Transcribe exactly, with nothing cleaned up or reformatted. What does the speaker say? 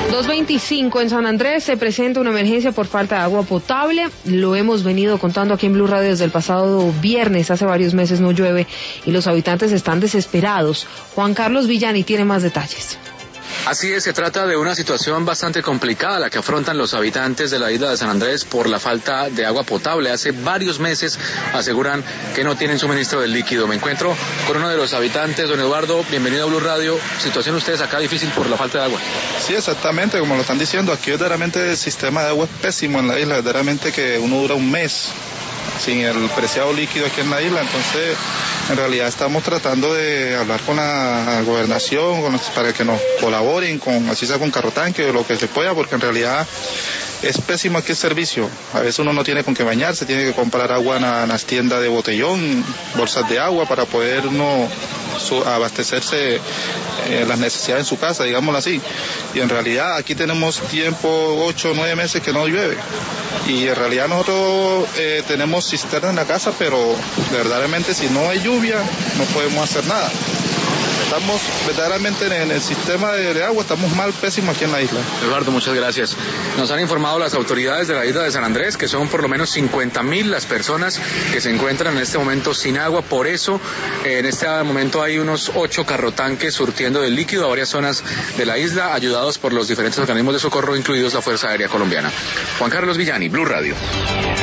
dos veinticinco en San Andrés se presenta una emergencia por falta de agua potable. Lo hemos venido contando aquí en Blue Radio desde el pasado viernes. Hace varios meses no llueve y los habitantes están desesperados. Juan Carlos Villani tiene más detalles. Así es, se trata de una situación bastante complicada la que afrontan los habitantes de la isla de San Andrés por la falta de agua potable. Hace varios meses aseguran que no tienen suministro del líquido. Me encuentro con uno de los habitantes, don Eduardo, bienvenido a Blue Radio. Situación ustedes acá difícil por la falta de agua. Sí, exactamente, como lo están diciendo, aquí verdaderamente el sistema de agua es pésimo en la isla, verdaderamente que uno dura un mes sin el preciado líquido aquí en la isla. Entonces en realidad estamos tratando de hablar con la gobernación con los, para que nos colaboren, con así sea con carro tanque o lo que se pueda, porque en realidad es pésimo aquí el servicio. A veces uno no tiene con qué bañarse, tiene que comprar agua en, en las tiendas de botellón, bolsas de agua para poder uno su, abastecerse eh, las necesidades en su casa, digámoslo así. Y en realidad aquí tenemos tiempo, ocho o nueve meses que no llueve. Y en realidad nosotros eh, tenemos cisterna en la casa, pero verdaderamente si no hay lluvia no podemos hacer nada. Estamos verdaderamente en el sistema de, de agua, estamos mal, pésimo aquí en la isla. Eduardo, muchas gracias. Nos han informado las autoridades de la isla de San Andrés que son por lo menos cincuenta mil las personas que se encuentran en este momento sin agua. Por eso, en este momento hay unos ocho carrotanques surtiendo de líquido a varias zonas de la isla, ayudados por los diferentes organismos de socorro, incluidos la Fuerza Aérea Colombiana. Juan Carlos Villani, Blue Radio.